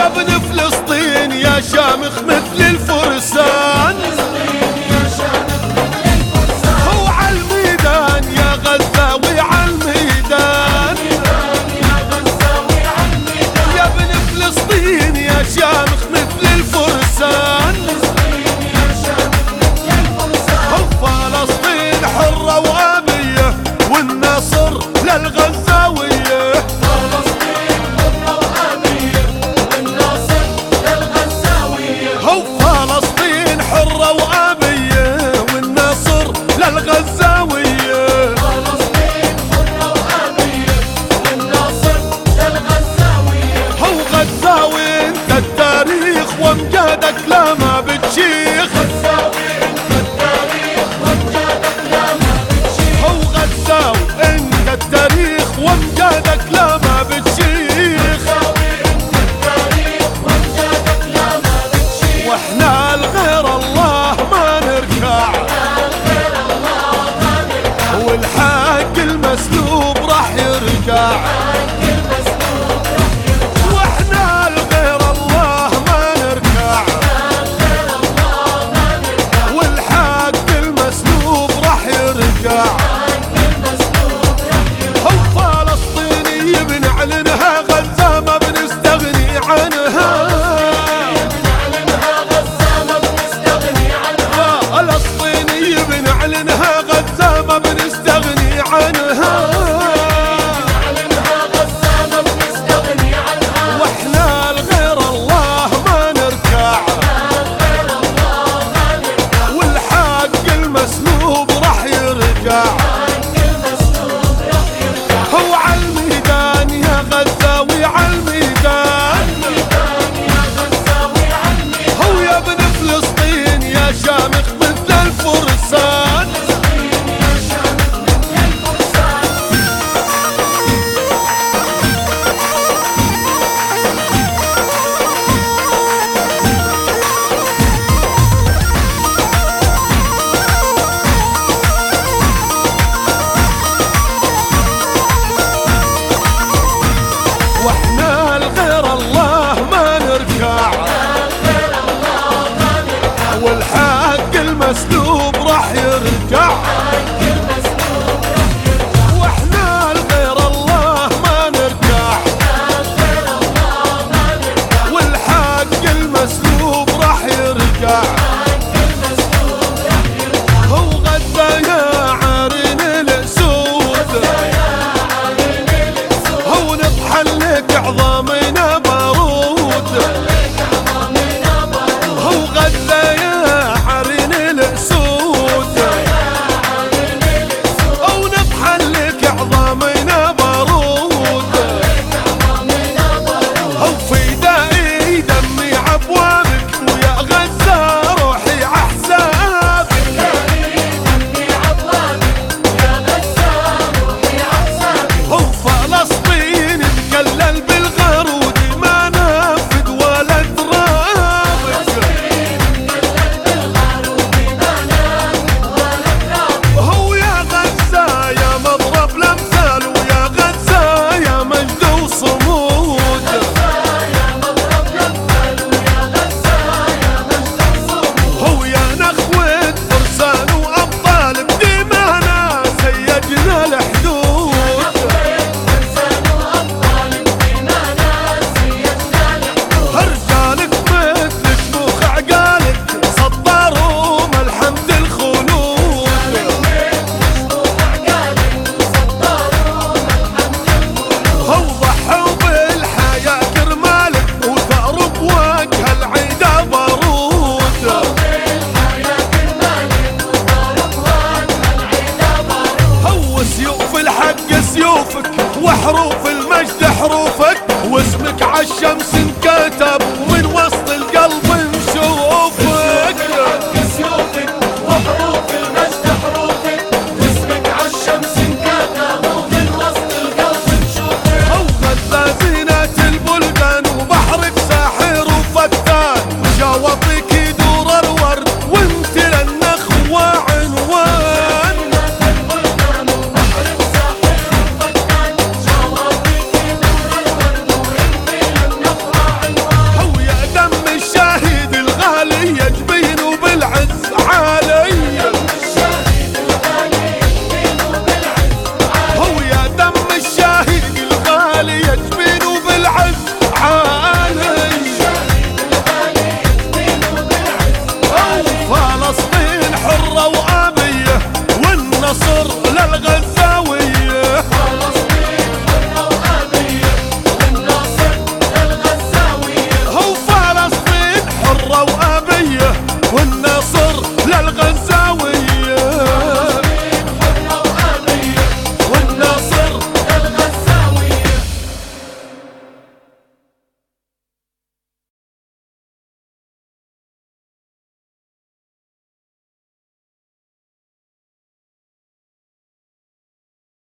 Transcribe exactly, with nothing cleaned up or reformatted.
يا ابن فلسطين يا شامخ مثل الفرسان، هو عالميدان يا غزاوي عالميدان، يا ابن فلسطين يا شامخ مثل الفرسان، هو فلسطين حرة وأبية والنصر للغزاوية، هو فلسطين حرة وأبية والنصر للغزاوية، هو غزاوي انت التاريخ وامجادك لا ما بتشيخ، هو غزاوي انت التاريخ وامجادك لا ما بتشيخ، واحنا لغير الله ما نركع، والحق المسلوب راح يرجع، واحنا لغير الله ما نركع، والحق المسلوب راح يرجع، هو فلسطيني بنعلنها غزة ما بنستغني عنها، فلسطيني بنعلنها غزة ما بنستغني عنها، واحنا لغير الله ما نركع، والحق المسلوب راح يرجع، هو عالميدان يا غزاوي عالميدان، هو يا ابن فلسطين يا شامخ مثل الفرسان، واحنا لغير الله ما نركع، والحق المسلوب راح يرجع، واحنا لغير الله ما نركع، والحق المسلوب راح يرجع، هو غزة يا عارين الاسود، هو نطحن لك عظامنا بارود، هو غزة يا عارين الاسود، هو نطحن لك عظامنا بارود، هو فدائي دمي عبوابك ويا غزة روحي عحسابك، هو فلسطين تكلل بالغرود ما نفد ولا ترابك، هو يا غزة يا مضرب الامثال ويا غزة يا مجد وصمود، هو يا نخوة فرسان وابطال بدمانا سيجنا الحدود، رجالك مثل شموخ عقالك صدروا ملحمة الخلود، هو ضحوا بالحياة كرمالك وثاروا بوجه العيدة بارود، هو سيوف الحق سيوفك وحروف المجد حروفك، واسمك عالشمس انكتب